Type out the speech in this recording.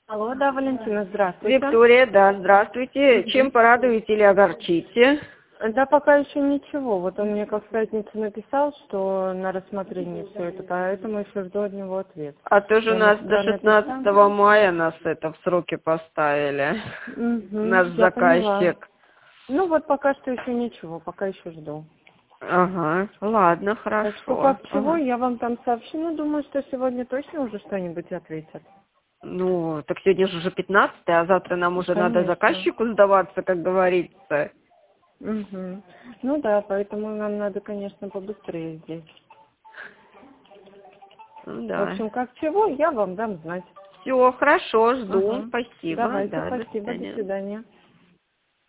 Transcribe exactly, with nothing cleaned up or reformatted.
Алло, да, Валентина, здравствуйте. Виктория, да, здравствуйте. Чем порадуете или огорчите? Да, пока еще ничего. Вот он мне как в пятницу написал, что на рассмотрение все это, поэтому еще жду от него ответ. А тоже Я у ему нас вчера до написала. шестнадцатого мая нас это в сроки поставили. Угу, Наш я поняла. заказчик. Ну вот пока что еще ничего, пока еще жду. Ага, ладно, Так что хорошо. как чего, Ага. я вам там сообщу, но думаю, что сегодня точно уже что-нибудь ответят. Ну, так сегодня же уже пятнадцатое, а завтра нам уже надо Конечно. заказчику сдаваться, как говорится. Угу. Ну да, поэтому нам надо, конечно, побыстрее здесь. Ну В да. общем, как чего, я вам дам знать. Все, хорошо, жду. Ага. Спасибо. Давайте, Да, до спасибо, до свидания. свидания.